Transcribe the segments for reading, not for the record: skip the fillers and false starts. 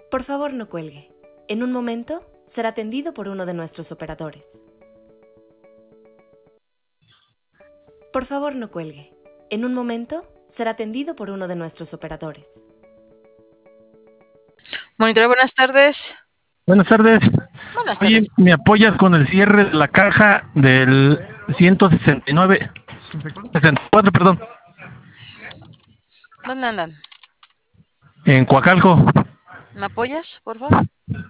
Por favor, no cuelgue. En un momento será atendido por uno de nuestros operadores. Por favor, no cuelgue. En un momento será atendido por uno de nuestros operadores. Monitor, buenas tardes. Buenas tardes. Buenas Oye, tardes. ¿me apoyas con el cierre de la caja del 169? 64, perdón, ¿Dónde andan? en Coacalco. ¿Me apoyas, por favor?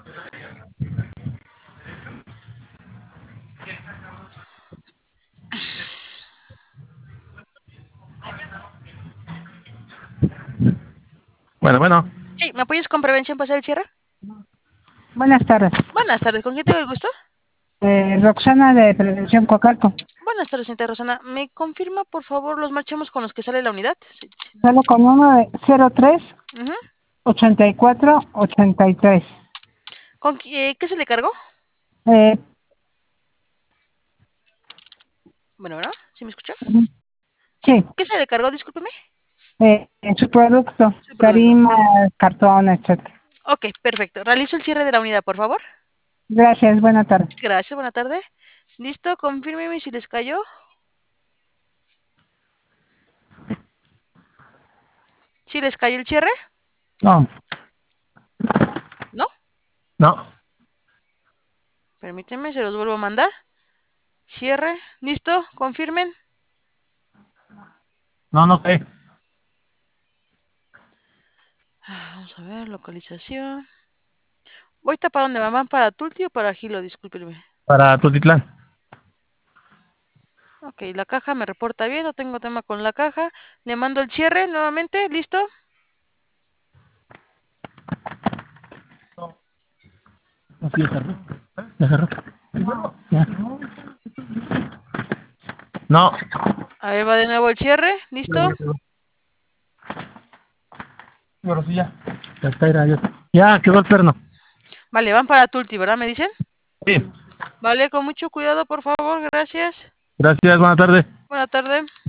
Bueno, Sí, ¿me apoyas con prevención para hacer el cierre? Buenas tardes. Buenas tardes, ¿con quién tengo el gusto? Roxana de Prevención Coacalco. Buenas tardes, señorita Rosana. ¿Me confirma, por favor, los marchamos con los que sale la unidad? Sí. Solo con uno de 03 Ujú. 84 83. ¿Qué se le cargó? Eh, Bueno, ¿sí me escucha? Sí, sí, ¿qué se le cargó? Discúlpeme. en su producto, Su producto. tarima, cartón, etcétera. Ok, perfecto. Realizo el cierre de la unidad, por favor. Gracias, buena tarde. Gracias, buena tarde. ¿Listo? Confírmeme si les cayó. ¿Sí les cayó el cierre? no, ¿No? no, Permítanme, se los vuelvo a mandar. Cierre. ¿Listo? Confirmen. no sé. Vamos a ver, localización. ¿Ahorita para dónde van? ¿Para Tulti o para Gilo? Discúlpenme. Para Tutitlán. Ok, la caja me reporta bien, no tengo tema con la caja. Le mando el cierre nuevamente, ¿listo? No, sí, ya cerró. Ya. No. A ver, va de nuevo el cierre, ¿listo? Ahora sí ya. Ya está, ya quedó el perno. Vale, van para Tulti, ¿verdad? ¿Me dicen? Sí. Vale, con mucho cuidado, por favor, gracias. Gracias, buena tarde. Buena tarde.